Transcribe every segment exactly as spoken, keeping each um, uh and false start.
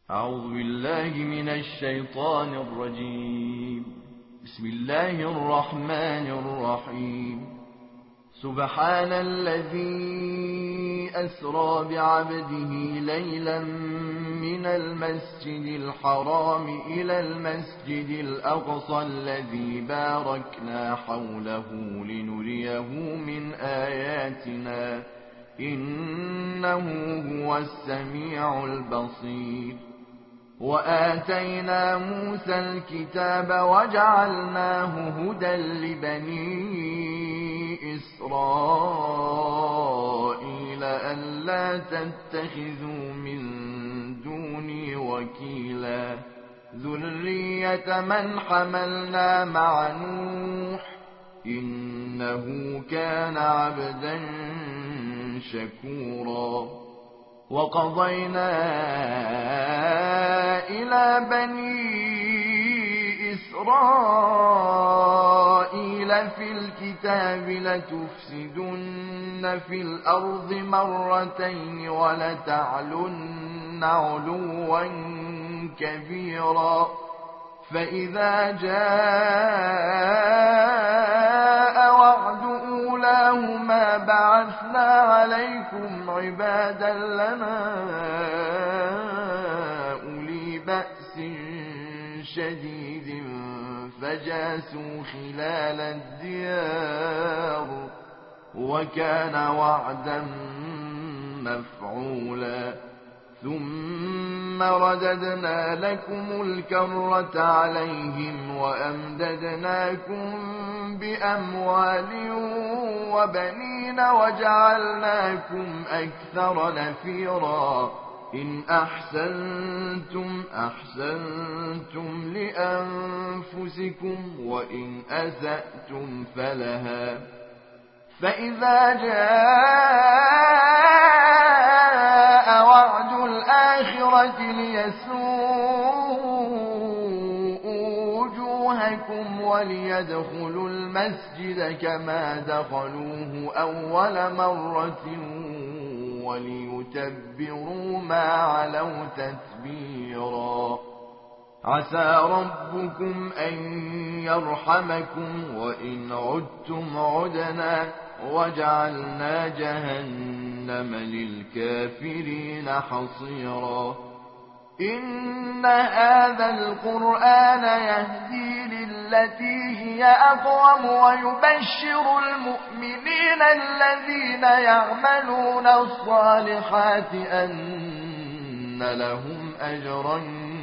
أعوذ بالله من الشيطان الرجيم. بسم الله الرحمن الرحيم. سبحان الذي أسرى بعبده ليلا من المسجد الحرام إلى المسجد الأقصى الذي باركنا حوله لنريه من آياتنا إنه هو السميع البصير. وآتينا موسى الكتاب وجعلناه هدى لبني إسرائيل ألا تتخذوا من دوني وكيلا ذرية من حملنا مع نوح إنه كان عبدا شكورا. وقضينا إلى بني إسرائيل في الكتاب لتفسدن في الأرض مرتين ولتعلن علوا كبيرا. فإذا جاء وعد أولاهما بعثنا عليكم عبادا لنا أولي بأس شديد فجاسوا خلال الديار وكان وعدا مفعولا. ثم رددنا لكم الكرة عليهم وأمددناكم بأموال وبنين وجعلناكم أكثر نفيرا. إن أحسنتم أحسنتم لأنفسكم وإن أسأتم فلها. فإذا جاء وعد الآخرة ليسوءوا وجوهكم وليدخلوا المسجد كما دخلوه أول مرة وليتبروا ما علوا تتبيرا. عسى ربكم أن يرحمكم وإن عدتم عدنا وجعلنا جهنم للكافرين حصيرا. إن هذا القرآن يهدي للتي هي أقوم ويبشر المؤمنين الذين يعملون الصالحات أن لهم أجرا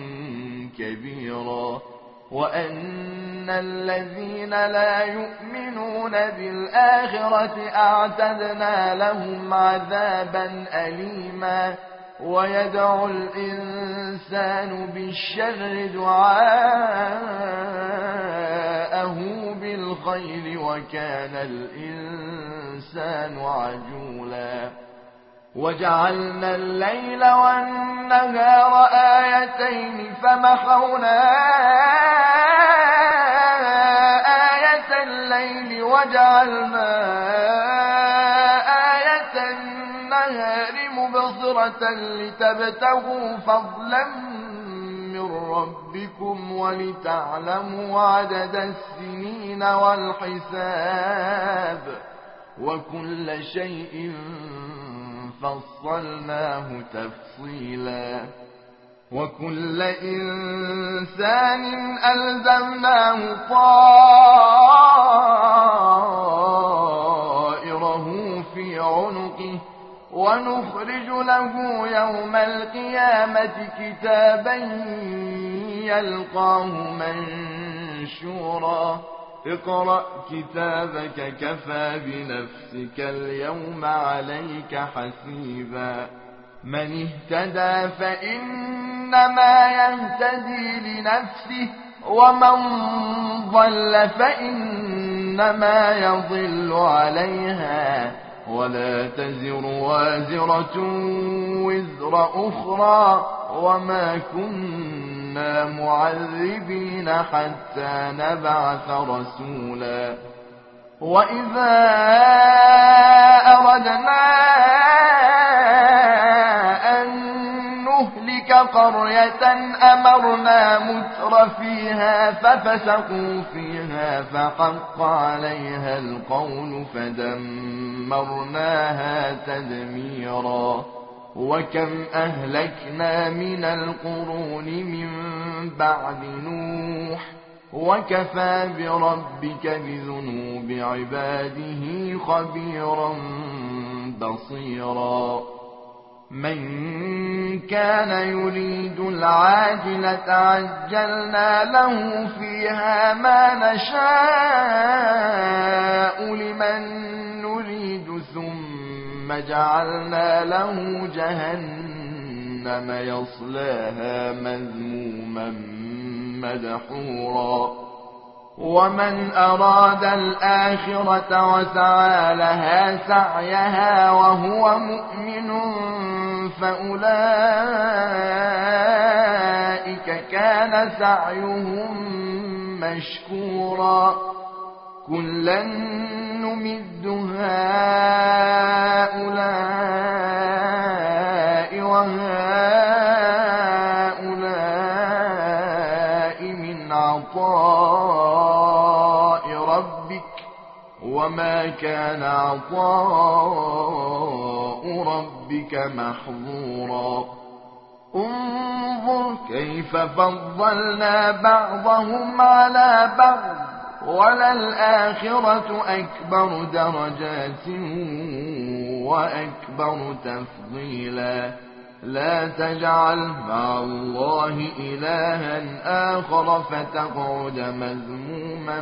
كبيرا وأن الذين لا يؤمنون بالآخرة أعتدنا لهم عذابا أليما. ويدعو الإنسان بالشر دعاءه بالخير وكان الإنسان عجولا. وجعلنا الليل والنهار آيتين فمحونا آية الليل وجعلنا آية النهار مبصرة لتبتغوا فضلا من ربكم ولتعلموا عدد السنين والحساب وكل شيء فصلناه تفصيلا. وكل إنسان ألزمناه طائره في عنقه ونخرج له يوم القيامة كتابا يلقاه منشورا. اقرأ كتابك كفى بنفسك اليوم عليك حسيبا. من اهتدى فإنما يهتدي لنفسه ومن ضل فإنما يضل عليها ولا تزر وازرة وزر أخرى وما كنا معذبين حتى نبعث رسولا. وإذا أردنا أن نهلك قرية أمرنا متر فيها ففسقوا فيها فحق عليها القول فدمرناها تدميرا وكم أهلكنا من القرون من بعد نوح وكفى بربك بذنوب عباده خبيرا بصيرا من كان يريد العاجلة عجلنا له فيها ما نشاء لمن نريد ثم جعلنا له جهنم يصلاها مذموما مدحورا ومن أراد الآخرة وسعى لها سعيها وهو مؤمن فأولئك كان سعيهم مشكورا كلا نمد هؤلاء وهؤلاء من عطاء ربك وما كان عطاء ربك محظورا انظر كيف فضلنا بعضهم على بعض وللآخرة أكبر درجات وأكبر تفضيلا لا تجعل مع الله إلها آخر فتقعد مذموما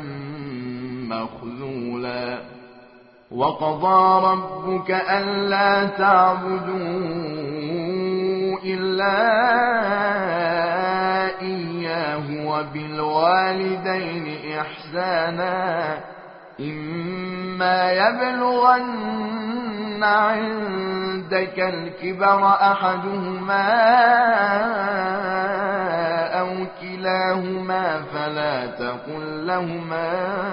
مخذولا وقضى ربك ألا تعبدوا إلا إياه وبالوالدين إحسانا إما يبلغن عندك الكبر أحدهما أو كلاهما فلا تقل لهما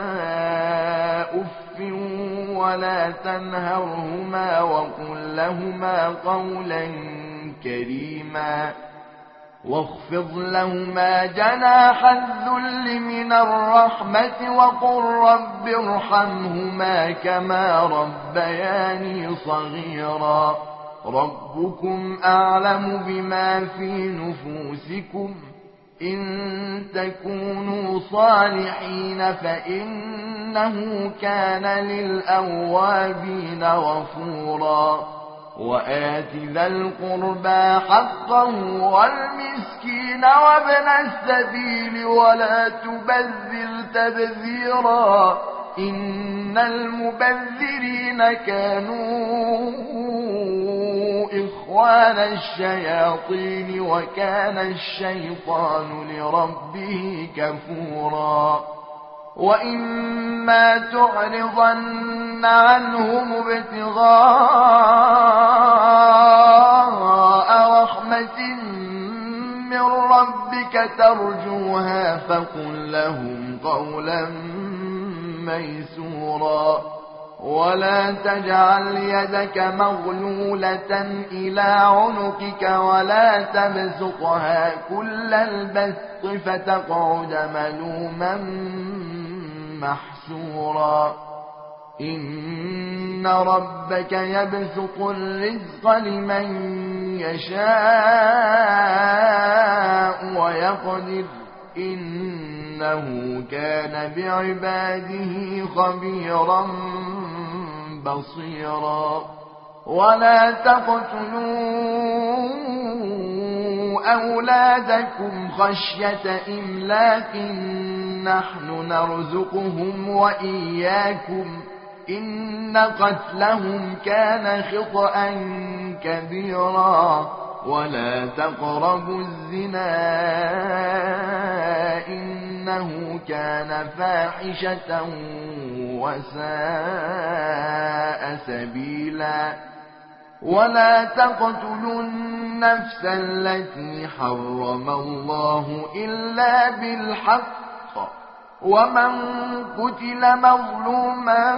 أف ولا تنهرهما وقل لهما قولا كريما واخفض لهما جناح الذل من الرحمة وقل رب ارحمهما كما ربياني صغيرا ربكم أعلم بما في نفوسكم إن تكونوا صالحين فإنه كان للأوابين غفورا وآت ذا القربى حقه والمسكين وابن السبيل ولا تبذر تبذيرا إن المبذرين كانوا إخوان الشياطين وكان الشيطان لربه كفورا وإما تعرضن عنهم ابتغاء رحمة من ربك ترجوها فقل لهم قولا ميسورا ولا تجعل يدك مغلولة إلى عنقك ولا تبسطها كل البسط فتقعد ملوما محسورا إن ربك يبسط الرزق لمن يشاء ويقدر إنه كان بعباده خبيرا بصيرا ولا تقتلوا أولادكم خشية إملاق نحن نرزقهم وإياكم إن قتلهم كان خطأ كبيرا ولا تقربوا الزنا إنه كان فاحشة وساء سبيلا ولا تقتلوا النفس التي حرم الله إلا بالحق ومن قتل مظلوما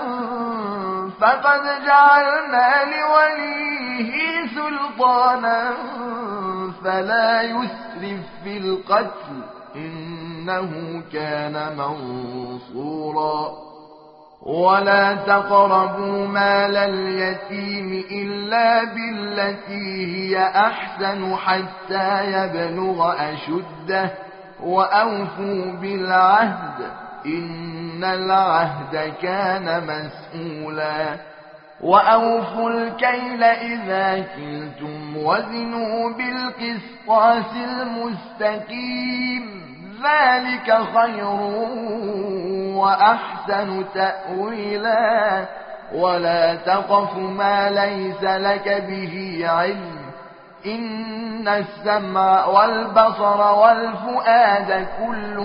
فقد جعلنا لوليه سلطانا فلا يسرف في القتل إنه كان منصورا ولا تقربوا مال اليتيم إلا بالتي هي أحسن حتى يبلغ أشده وأوفوا بالعهد إن العهد كان مسؤولا وأوفوا الكيل إذا كلتم وزنوا بالقسطاس المستقيم ذلك خير وأحسن تأويلا ولا تقف ما ليس لك به علم إن السمع والبصر والفؤاد كل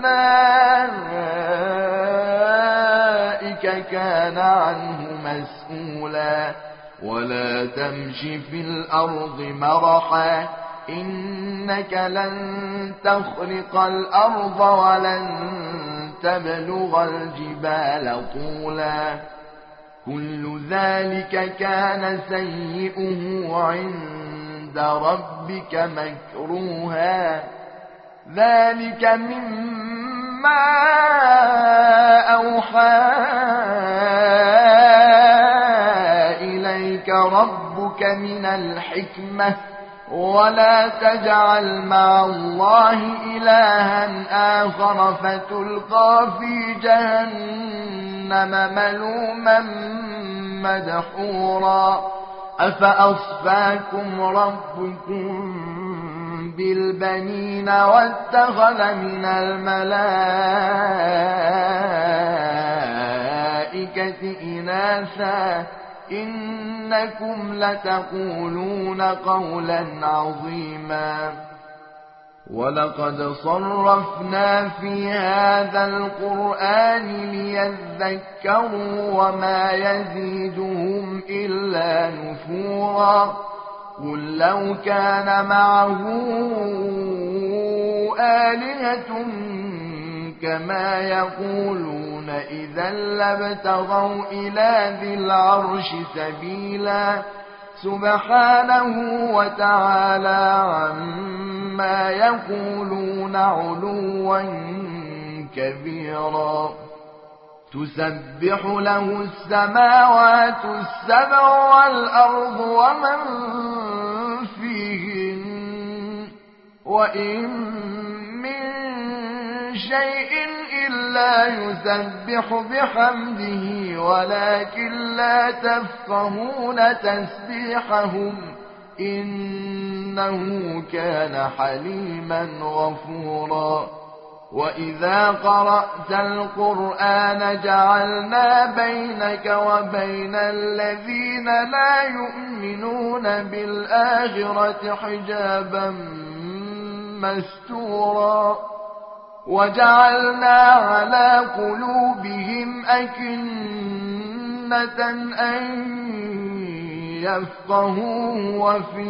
أولئك كان عنه مسؤولا ولا تمش في الأرض مرحا إنك لن تخرق الأرض ولن تبلغ الجبال طولا كل ذلك كان سيئه عند ربك مكروها ذلك مما أوحى إليك ربك من الحكمة ولا تجعل مع الله إلها آخر فتلقى في جهنم ملوما مدحورا أفأصفاكم ربكم بالبنين واتخذ من الملائكة إناثا إنكم لتقولون قولا عظيما ولقد صرفنا في هذا القرآن ليذكروا وما يزيدهم إلا نفورا قل لو كان معه آلهة كما يقولون إذا لابتغوا إلى ذي العرش سبيلا سبحانه وتعالى عما يقولون علوا كبيرا تسبح له السماوات السبع والأرض ومن فيهن وإن من شيء إلا يسبح بحمده ولكن لا تفقهون تسبيحهم إنه كان حليما غفورا وإذا قرأت القرآن جعلنا بينك وبين الذين لا يؤمنون بالآخرة حجابا مستورا وجعلنا على قلوبهم أكنة أن يفقهوا وفي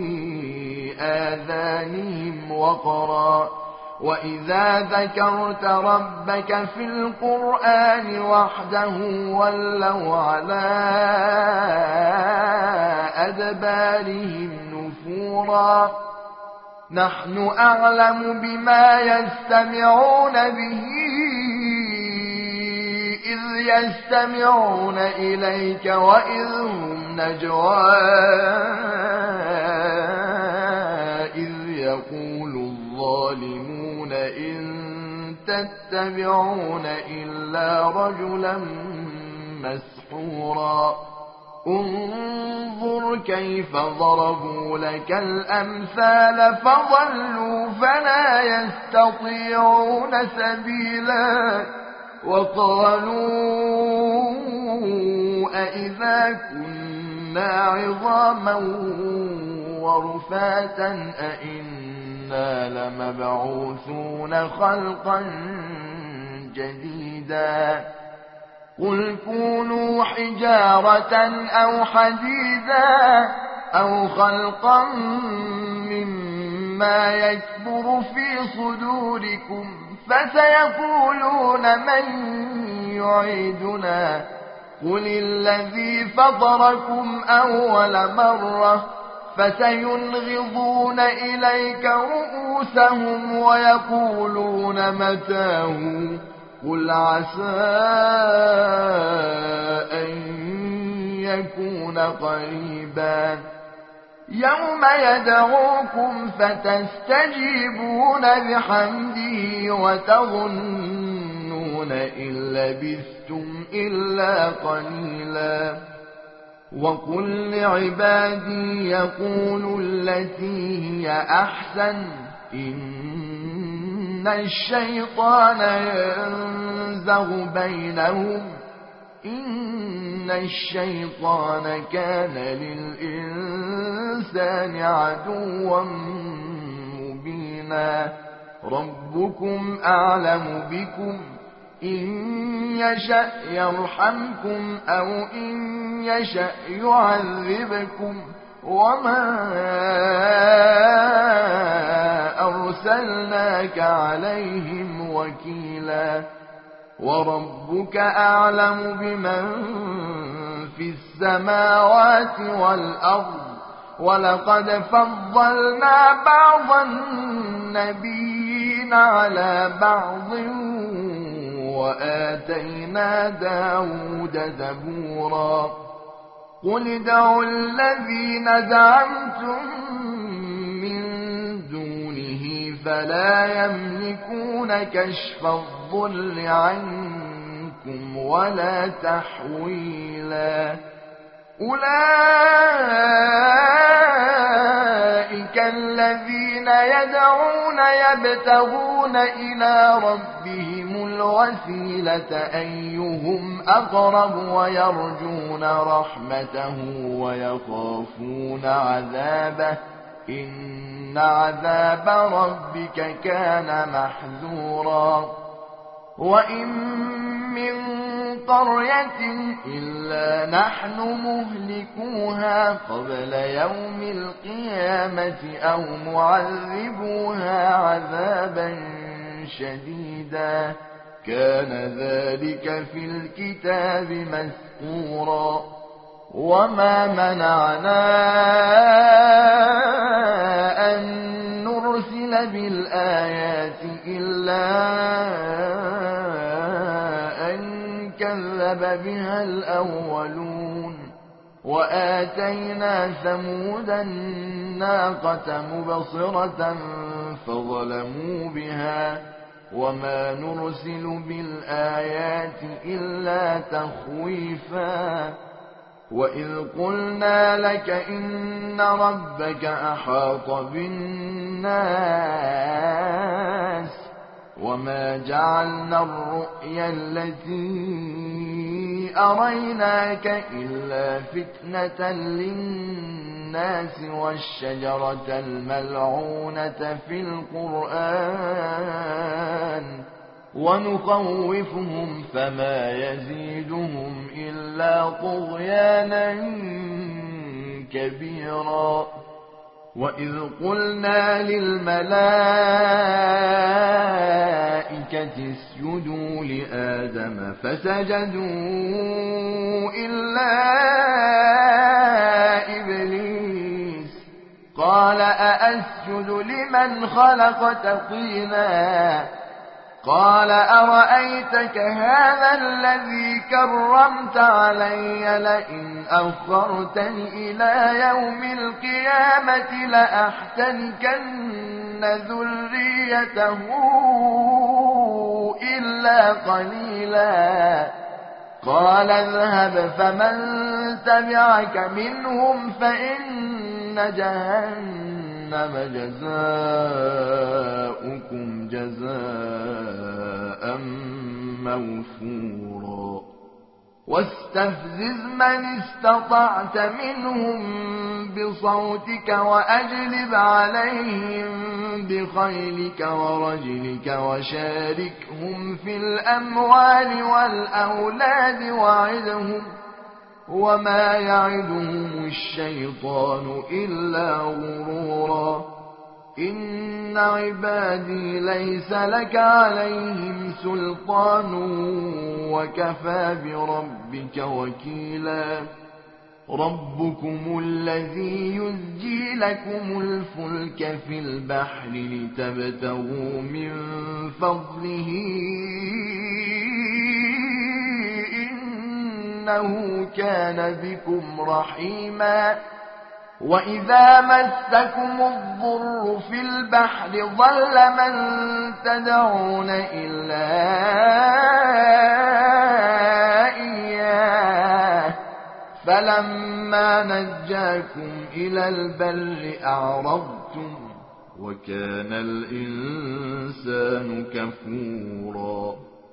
آذانهم وقرا وإذا ذكرت ربك في القرآن وحده ولوا على أدبارهم نفورا نحن أعلم بما يستمعون به إذ يستمعون إليك وإذ هم نجوى إذ يقول الظالمون إن تتبعون إلا رجلا مسحورا انظر كيف ضربوا لك الأمثال فضلوا فلا يستطيعون سبيلا وقالوا أئذا كنا عظاما ورفاتا أئنا لمبعوثون خلقا جديدا قل كونوا حجارة أو حديدا أو خلقا مما يكبر في صدوركم فسيقولون من يعيدنا قل الذي فطركم أول مرة فسينغضون إليك رؤوسهم ويقولون متاه قل عسى أن يكون قريبا يوم يدعوكم فتستجيبون بحمده وتظنون إن لبثتم إلا قليلا وقل لعبادي يقولوا التي هي أحسن إن الشيطان ينزغ بينهم إن الشيطان كان للإنسان عدوا مبينا ربكم أعلم بكم إن يشأ يرحمكم أو إن يشأ يعذبكم وما أرسلناك عليهم وكيلا وربك أعلم بمن في السماوات والأرض ولقد فضلنا بعض النبيين على بعض وآتينا داود زبورا قل ادعوا الذين زعمتم من دونه فلا يملكون كشف الضر عنكم ولا تحويلا أولئك الذين يدعون يبتغون إلى ربهم الوسيلة أيهم أقرب ويرجون رحمته ويخافون عذابه إن عذاب ربك كان محذورا وإن من قرية إلا نحن مهلكوها قبل يوم القيامة أو معذبوها عذابا شديدا كان ذلك في الكتاب مسطورا وما منعنا أن نرسل بالآيات إلا أن كذب بها الأولون وآتينا ثمود الناقة مبصرة فظلموا بها وما نرسل بالآيات إلا تخويفا وإذ قلنا لك إن ربك أحاط بالناس وما جعلنا الرؤيا التي أريناك إلا فتنة للناس والشجرة الملعونة في القرآن ونخوفهم فما يزيدهم إلا طغيانا كبيرا وإذ قلنا للملائكة اسجدوا لآدم فسجدوا إلا إبليس قال أأسجد لمن خلقت طينا قال أرأيتك هذا الذي كرمت علي لئن أخرتني إلى يوم القيامة لأحتنكن ذريته إلا قليلا قال اذهب فمن تبعك منهم فإن جهنم جزاؤكم جزاء موفورا واستفزز من استطعت منهم بصوتك وأجلب عليهم بخيلك ورجلك وشاركهم في الأموال والأولاد وعدهم وما يعدهم الشيطان إلا غرورا إن عبادي ليس لك عليهم سلطان وكفى بربك وكيلا ربكم الذي يزجي لكم الفلك في البحر لتبتغوا من فضله إنه كان بكم رحيما وإذا مسكم الضر في البحر ضل من تدعون إلا إياه فلما نجاكم إلى البر أعرضتم وكان الإنسان كفورا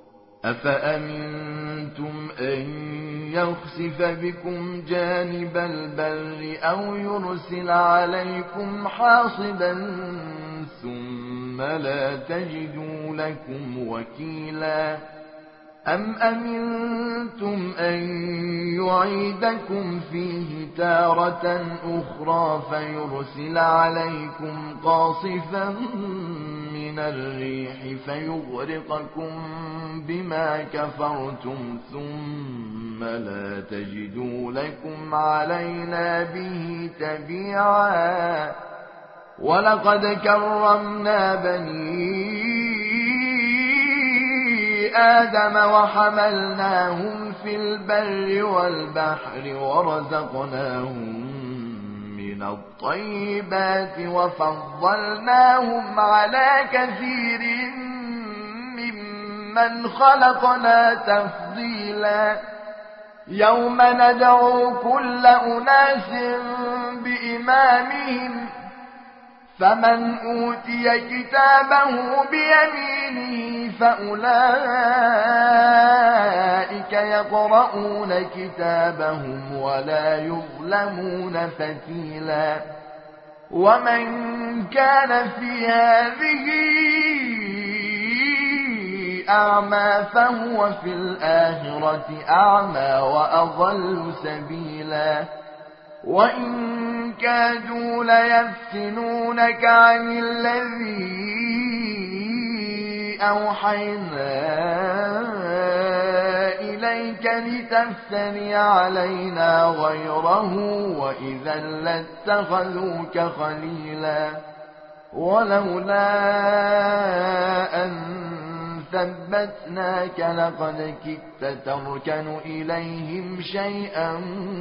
أفأمنتم أن يخسف بكم جانب البر أو يرسل عليكم حاصبا ثم لا تجدوا لكم وكيلا أم أمنتم أن يعيدكم فيه تارة أخرى فيرسل عليكم قاصفا من الريح فيغرقكم بما كفرتم ثم لا تجدوا لكم علينا به تبيعا ولقد كرمنا بني آدم وحملناهم في البر والبحر ورزقناهم من الطيبات وفضلناهم على كثير ممن خلقنا تفضيلا يوم ندعو كل أناس بإمامهم فمن أوتي كتابه بيمينه فأولئك يقرؤون كتابهم ولا يظلمون فتيلا ومن كان في هذه أعمى فهو في الآخرة أعمى وأضل سبيلا وإن كادوا ليفتنونك عن الذي أوحينا إليك لتفتري علينا غيره وإذا لاتخذوك خليلا ولولا أن ثبتناك لقد كدت تركن إليهم شيئا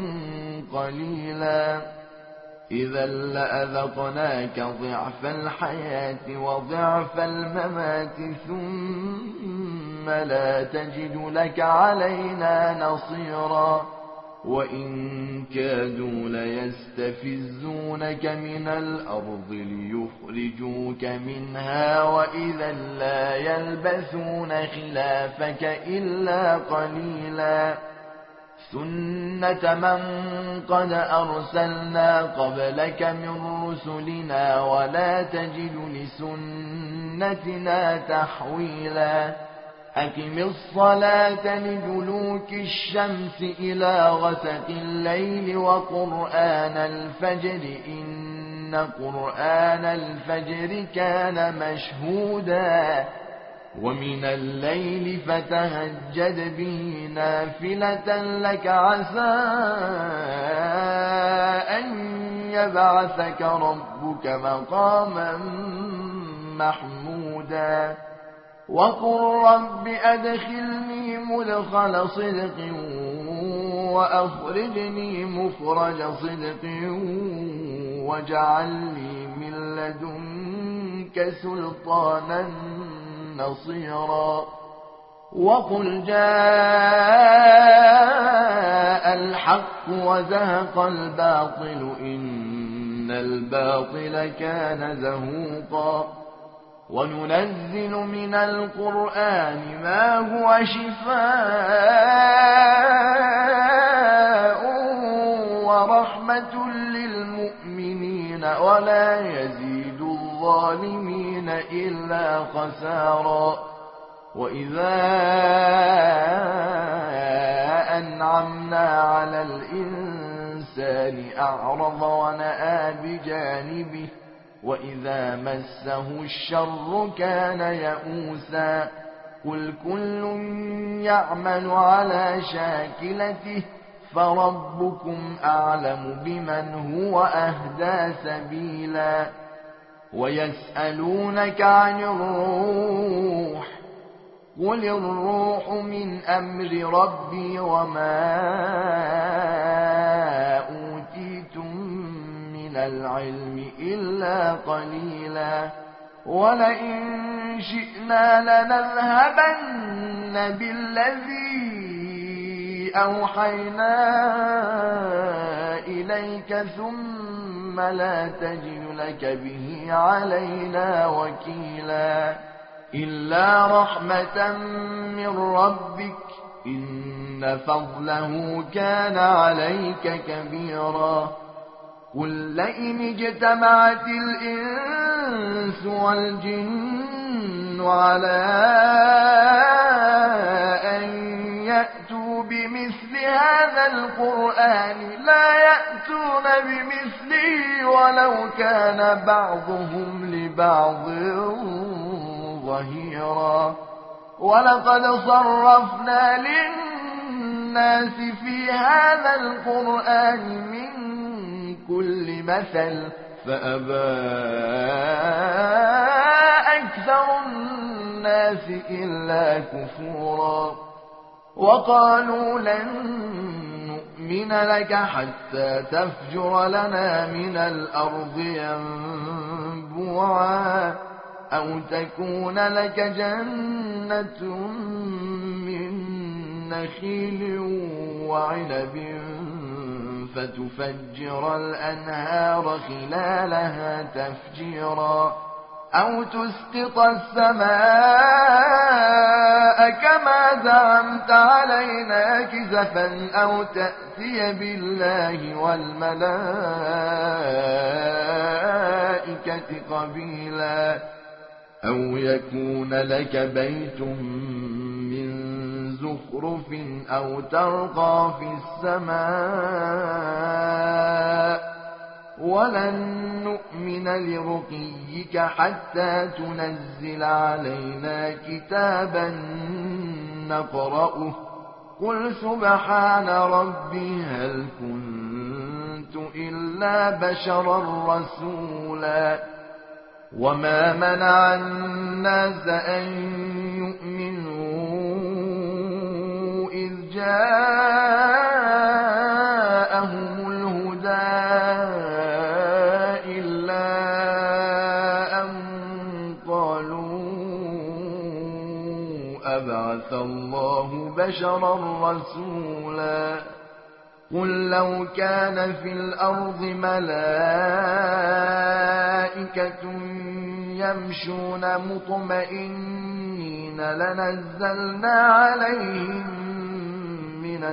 قليلا إذا لأذقناك ضعف الحياة وضعف الممات ثم لا تجد لك علينا نصيرا وإن كادوا ليستفزونك من الأرض ليخرجوك منها وإذا لا يلبثون خلافك إلا قليلا سنة من قد أرسلنا قبلك من رسلنا ولا تجد لسنتنا تحويلا أقم الصلاة لدلوك الشمس إلى غسق الليل وقرآن الفجر إن قرآن الفجر كان مشهودا ومن الليل فتهجد به نافلة لك عسى أن يبعثك ربك مقاما محمودا وقل رب أدخلني مدخل صدق وأخرجني مخرج صدق واجعل لي من لدنك سلطانا نصيرا وقل جاء الحق وزهق الباطل إن الباطل كان زهوقا وننزل من القرآن ما هو شفاء ورحمة للمؤمنين ولا يزيد الظالمين إلا خسارا وإذا أنعمنا على الإنسان أعرض ونأى بجانبه وإذا مسه الشر كان يئوسا قل كل يعمل على شاكلته فربكم أعلم بمن هو أهدى سبيلا ويسألونك عن الروح قل الروح من أمر ربي وما أوتيتم من العلم إلا قليلا ولئن شئنا لنذهبن بالذي أوحينا إليك ثم لا تجد لك به علينا وكيلا إلا رحمة من ربك إن فضله كان عليك كبيرا قل لئن اجتمعت الإنس والجن على أن يأتوا بمثل هذا القرآن لا يأتون بمثله ولو كان بعضهم لبعض ظهيرا ولقد صرفنا للناس في هذا القرآن من كل مثل فأبى أكثر الناس إلا كفورا وقالوا لن نؤمن لك حتى تفجر لنا من الأرض ينبوعا أو تكون لك جنة من نخيل وعنب فتفجر الأنهار خلالها تفجيرا أو تسقط السماء كما زعمت علينا كسفا أو تأتي بالله والملائكة قبيلا أو يكون لك بيت من زخرف أو ترقى في السماء ولن نؤمن لرقيك حتى تنزل علينا كتابا نقرأه قل سبحان ربي هل كنت إلا بشرا رسولا وما منع الناس أن يؤمنوا إذ جاءهم الهدى إلا أن قالوا أبعث الله بشرا رسولا قل لو كان في الأرض ملائكة يمشون مطمئنين لنزلنا عليهم من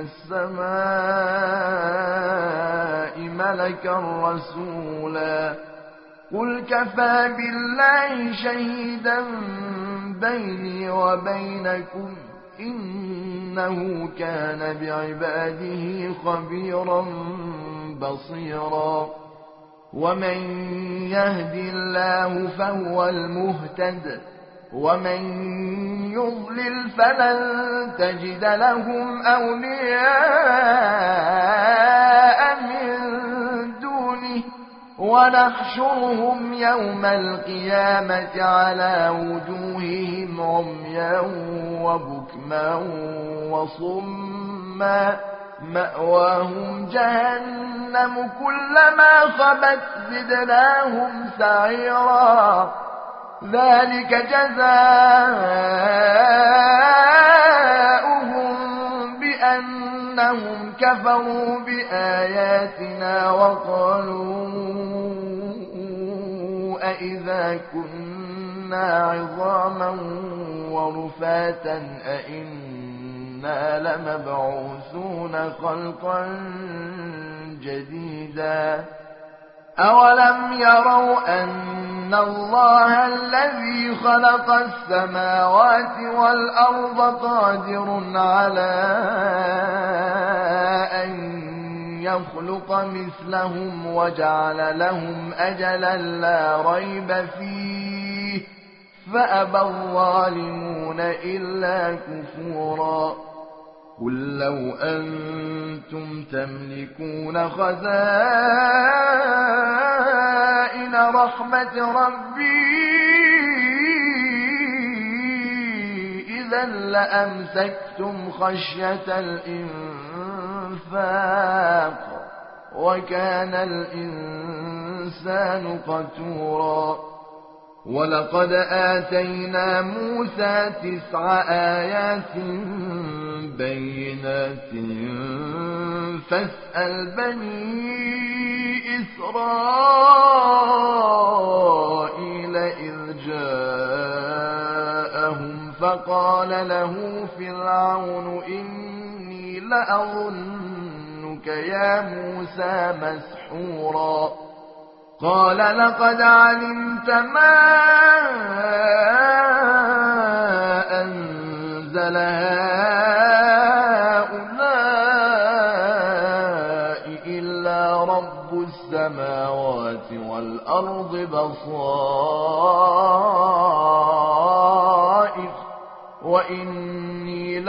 السماء ملكا رسولا قل كفى بالله شهيدا بيني وبينكم إنه كان بعباده خبيرا بصيرا ومن يهد الله فهو المهتد ومن يضلل فلن تجد لهم أولياء من دونه ونحشرهم يوم القيامة على وجوههم عميا وبكما وصما مأواهم جهنم كلما خبت زدناهم سعيرا ذلك جزاؤهم بأنهم كفروا بآياتنا وقالوا أئذا كنا عظاما ورفاتا أئنا لمبعوثون خلقا جديدا أولم يروا أن الله الذي خلق السماوات والأرض قادر على أن يخلق مثلهم وجعل لهم أجلا لا ريب فيه فأبى الظالمون إلا كفورا قل لو أنتم تملكون خزائن رحمة ربي إذا لأمسكتم خشية الإنفاق وكان الإنسان قتورا ولقد آتينا موسى تسع آيات بينات فاسأل بني إسرائيل إذ جاءهم فقال له فرعون إني لأظنك يا موسى مسحورا قال لقد علمت ما أنزل هؤلاء إلا رب السماوات والأرض بصائر وإني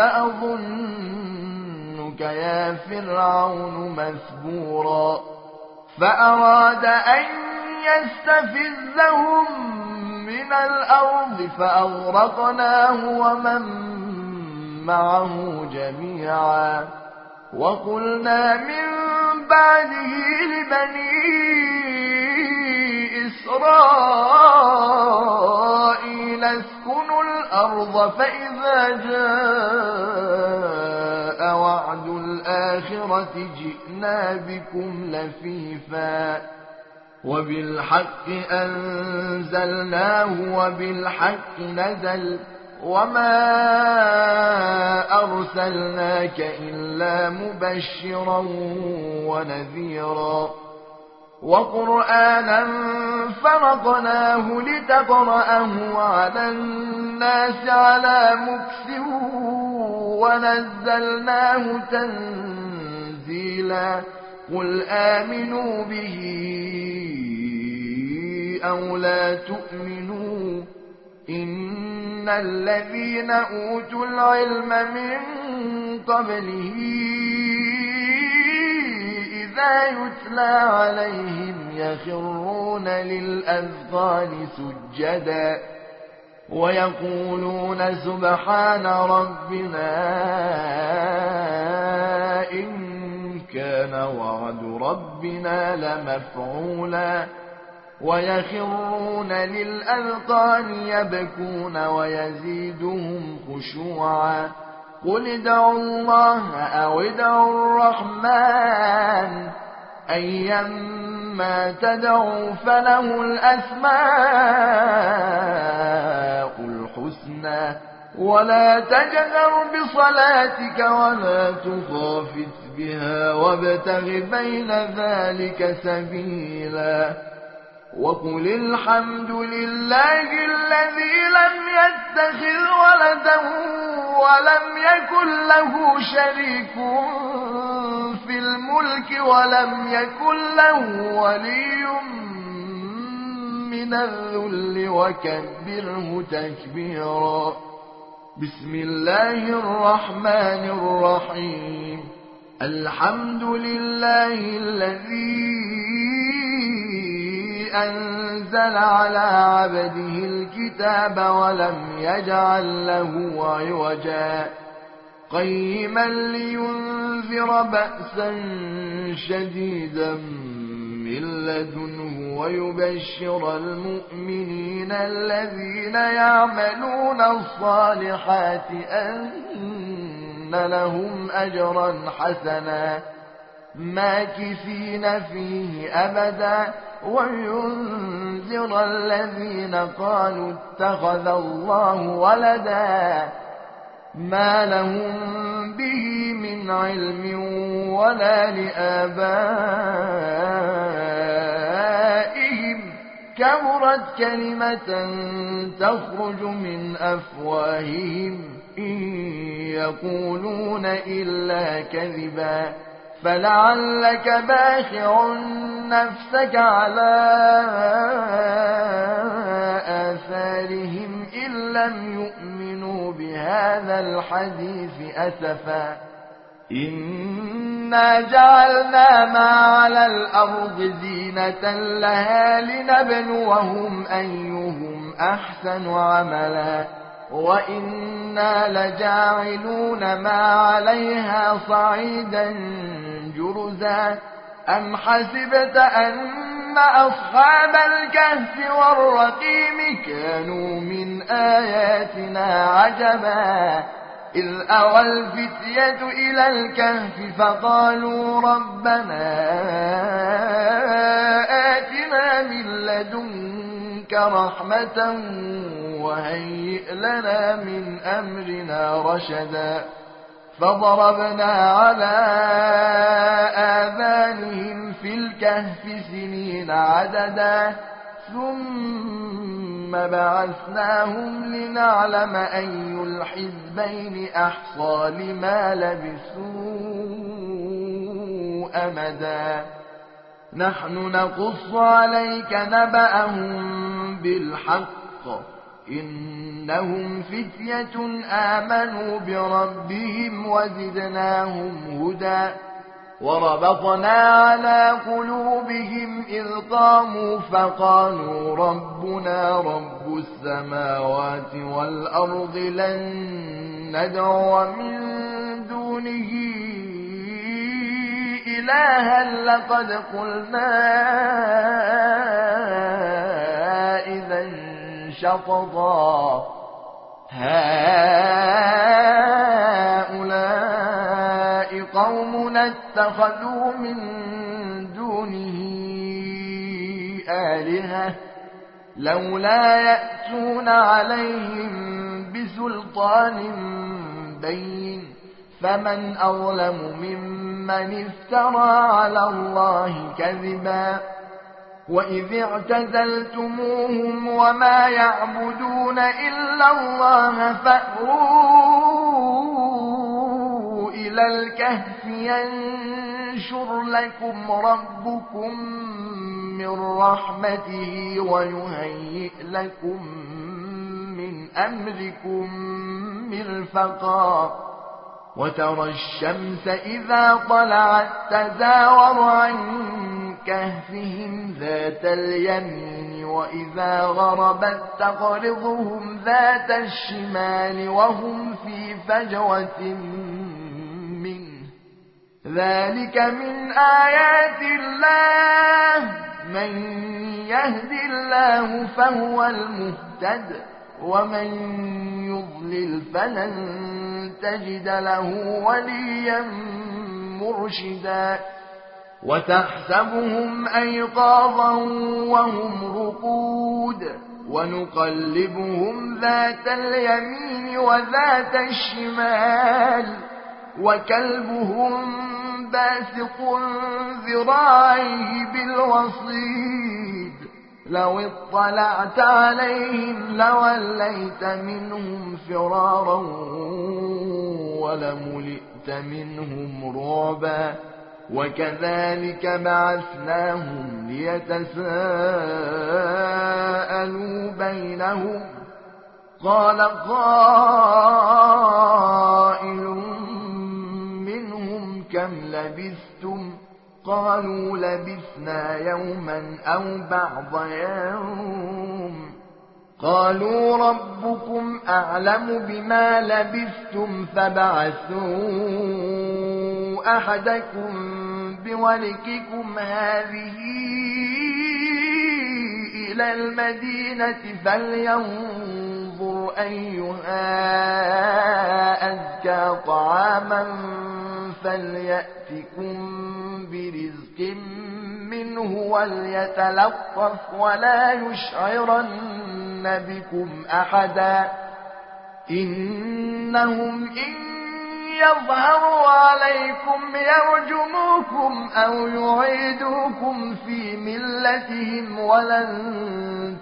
لأظنك يا فرعون مثبورا فأراد أن يستفزهم من الأرض فأغرقناه ومن معه جميعا وقلنا من بعده لبني إسرائيل اسكنوا الأرض فإذا جاء وعد الآخرة جئنا بكم لفيفا وبالحق أنزلناه وبالحق نزل وما أرسلناك إلا مبشرا ونذيرا وقرآنا فرقناه لتقرأه على الناس على مكث ونزلناه تنزيلا قل آمنوا به أو لا تؤمنوا إن الذين أوتوا العلم من قبله إذا يتلى عليهم يخرون للأذقان سجدا ويقولون سبحان ربنا إن كان وعد ربنا لمفعولا ويخرون للأذقان يبكون ويزيدهم خشوعا قل ادعوا الله أو ادعوا الرحمن أيما تدعوا فله الأسماء الحسنى ولا تجهر بصلاتك ولا تخافت بها وابتغ بين ذلك سبيلا وقل الحمد لله الذي لم يتخذ ولدا ولم يكن له شريك في الملك ولم يكن له ولي من الذل وكبره تكبيرا بسم الله الرحمن الرحيم الحمد لله الذي أنزل على عبده الكتاب ولم يجعل له عوجا قيما لينذر بأسا شديدا من لدنه ويبشر المؤمنين الذين يعملون الصالحات أن لهم أجرا حسنا ماكثين فيه أبدا وينذر الذين قالوا اتخذ الله ولدا ما لهم به من علم ولا لآبائهم كبرت كلمة تخرج من أفواههم إن يقولون إلا كذبا فلعلك باخع نفسك على آثارهم إن لم يؤمنوا بهذا الحديث أسفا إنا جعلنا ما على الأرض زينة لها لنبلوهم أيهم أحسن عملا وإنا لجاعلون ما عليها صعيدا جرزا أم حسبت أن أصحاب الكهف والرقيم كانوا من آياتنا عجبا إذ أوى الفتية إلى الكهف فقالوا ربنا آتنا من لدنك رحمة وهيئ لنا من أمرنا رشدا فضربنا على آذانهم في الكهف سنين عددا ثم بعثناهم لنعلم أي الحزبين أحصى لما لبثوا أمدا نحن نقص عليك نبأهم بالحق إنهم فتية آمنوا بربهم وزدناهم هدى وربطنا على قلوبهم إذ قاموا فقالوا ربنا رب السماوات والأرض لن ندعو من دونه إلها لقد قلنا إذا شططا هؤلاء قوم اتخذوا من دونه آلهة لولا يأتون عليهم بسلطان بين فمن أظلم ممن افترى على الله كذبا وإذ اعتزلتموهم وما يعبدون إلا الله فأووا إلى الكهف ينشر لكم ربكم من رحمته ويهيئ لكم من أمركم مرفقا وترى الشمس إذا طلعت تزاور عن كهفهم ذات اليمين وإذا غربت تقرضهم ذات الشمال وهم في فجوة منه ذلك من آيات الله من يهد الله فهو المهتد ومن يضلل فلن تجد له وليا مرشدا وتحسبهم أيقاظا وهم رقود ونقلبهم ذات اليمين وذات الشمال وكلبهم باسط ذراعيه بالوصيد لو اطلعت عليهم لوليت منهم فرارا ولملئت منهم رعبا وكذلك بعثناهم ليتساءلوا بينهم قال قائل منهم كم لبثتم قالوا لبثنا يوما أو بعض يوم قالوا ربكم أعلم بما لبثتم فبعثوا أحدكم بورقكم هذه إلى المدينة فلينظر أيها أزكى طعاما فليأتكم برزق منه وليتلطف ولا يشعرن بكم أحدا إنهم إن يظهروا عليكم يرجموكم أو يعيدوكم في ملتهم ولن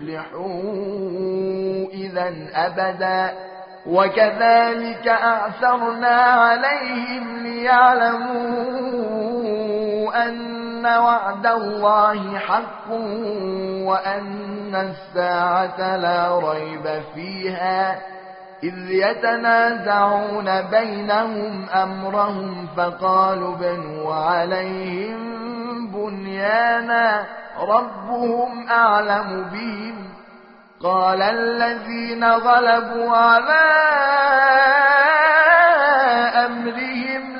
تفلحوا إذا أبدا وكذلك أعثرنا عليهم ليعلموا أن وعد الله حق وأن الساعة لا ريب فيها إذ يتنازعون بينهم أمرهم فقالوا بنوا عليهم بنيانا ربهم أعلم بهم قال الذين غلبوا على أمرهم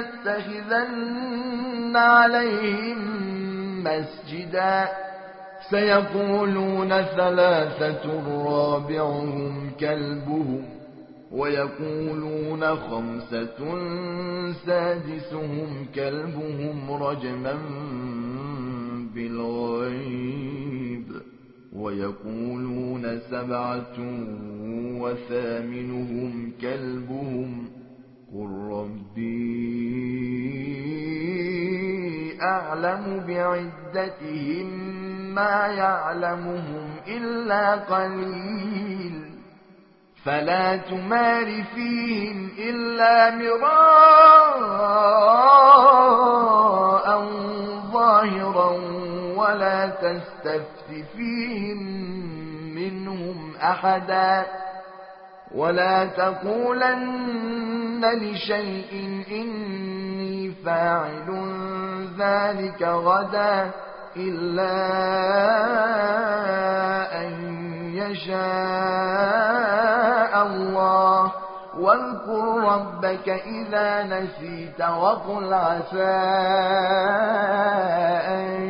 لنتخذن عليهم مسجدا سيقولون ثلاثة رابعهم كلبهم ويقولون خمسة سادسهم كلبهم رجما بالغيب ويقولون سبعة وثامنهم كلبهم قل ربي أعلم بعدتهم ما يعلمهم إلا قليل فلا تمار فيهم إلا مراء ظاهرا ولا تستفت فيهم منهم أحدا ولا تقولن لشيء إني فاعل ذلك غدا إلا أن يشاء الله واذكر ربك إذا نسيت وقل عسى أن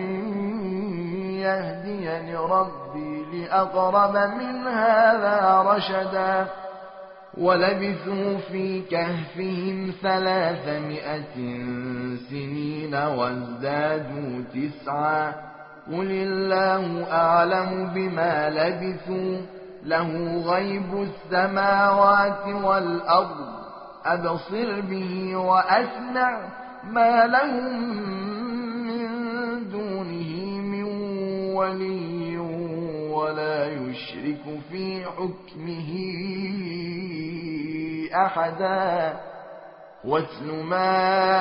يهديني ربي لأقرب من هذا رشدا ولبثوا في كهفهم ثلاثمائة سنين وازدادوا تسعا قل الله أعلم بما لبثوا له غيب السماوات والأرض أبصر به وأسمع ما لهم من دونه من ولي ولا يشرك في حكمه أحدا واتل ما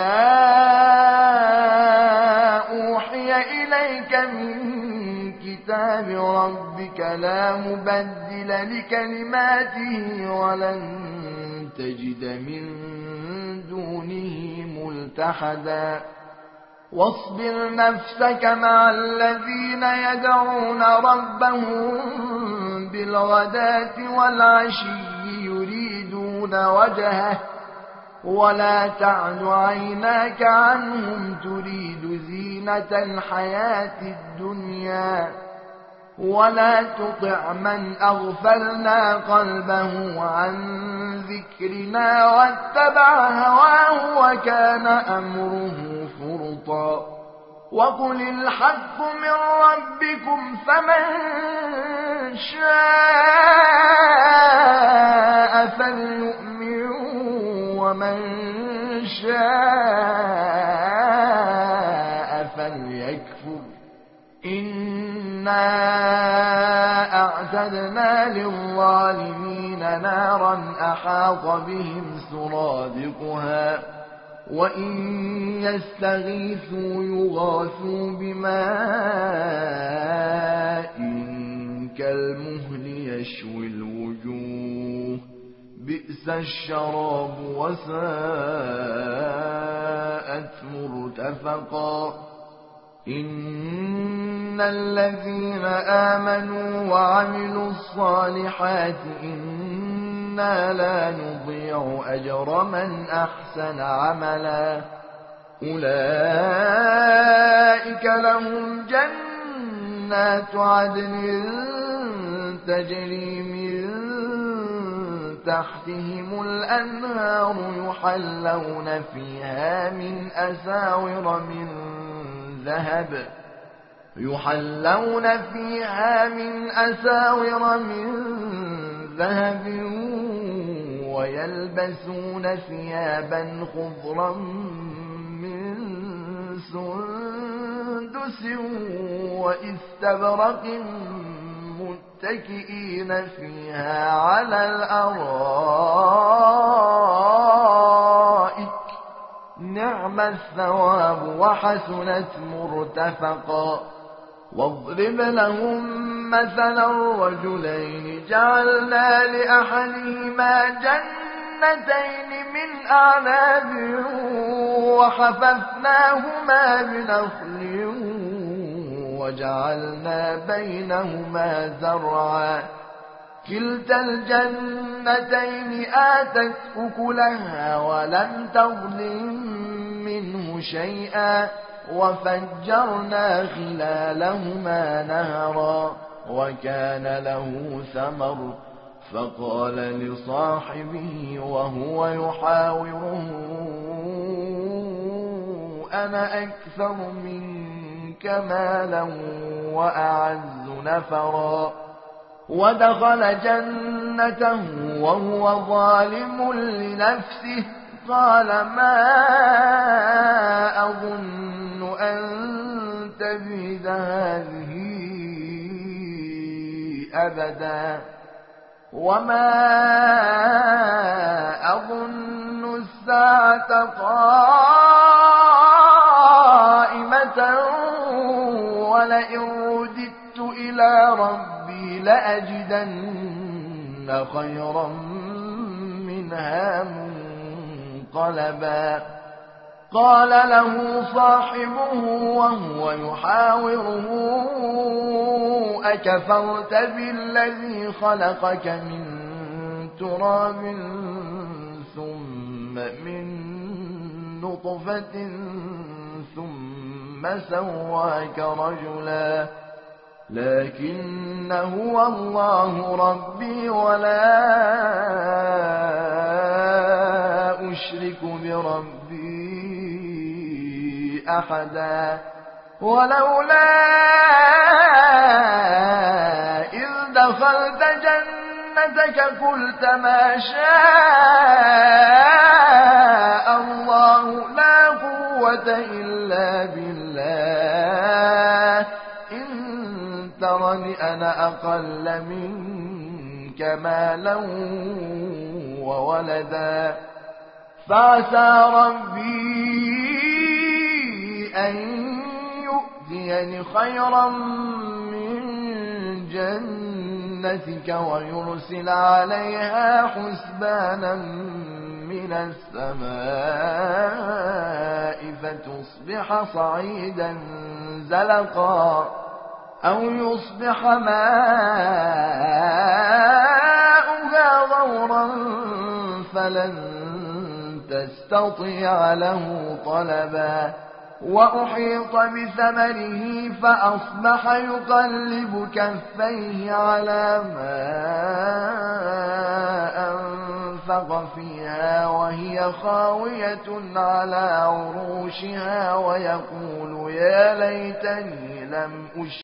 أوحي إليك من كتاب ربك لا مبدل لكلماته ولن تجد من دونه ملتحدا واصبر نفسك مع الذين يدعون ربهم بالغداة والعشي يريدون وجهه ولا تعد عيناك عنهم تريد زينة الحياة الدنيا ولا تطع من أغفلنا قلبه عن ذكرنا واتبع هواه وكان أمره فرطا وقل الحق من ربكم فمن شاء فليؤمن ومن شاء فليكفر إنا أعتدنا للظالمين نارا أحاط بهم سرادقها وإن يستغيثوا يغاثوا بماء كالمهل يشوي الوجوه بئس الشراب وساءت مرتفقا إن الذين آمنوا وعملوا الصالحات إنا لا نضيع أجر من أحسن عملا أولئك لهم جنات عدن تجري من تحتهم الأنهار يحلون فيها من أساور من ذهب يحلون فيها من أساور من ذهب ويلبسون ثيابا خضرا من سندس واستبرق متكئين فيها على الأرائك نعم الثواب وحسنت مرتفقا واضرب لهم مثلا الرجلين جعلنا لأحدهما جنتين من أعناب وحففناهما بنخل وجعلنا بينهما زرعا كلتا الجنتين آتت أكلها ولم تظلم منه شيئا وفجرنا خلالهما نهرا وكان له ثمر فقال لصاحبه وهو يحاوره أنا أكثر منك مالا وأعز نفرا ودخل جنته وهو ظالم لنفسه قال ما أظن أن تبيد هذه أبدا وما أظن الساعة قائمة ولئن رددت إلى ربي لأجدن خيرا منها منقلبا قال له صاحبه وهو يحاوره أكفرت بالذي خلقك من تراب ثم من نطفة ثم سواك رجلا لكن هو الله ربي ولا أشرك بربي أحدا ولولا إذ دخلت جنتك قلت ما شاء الله لا قوة إلا بالله إن ترني أنا أقل منك مالا وولدا فعسى ربي أن يؤتيني خيرا من جنتك ويرسل عليها حسبانا من السماء فتصبح صعيدا زلقا أو يصبح ماؤها غورا فلن تستطيع له طلبا وأحيط بثمره فأصبح يقلب كفيه على ما أنفق فيها وهي خاوية على عروشها ويقول يا ليتني لم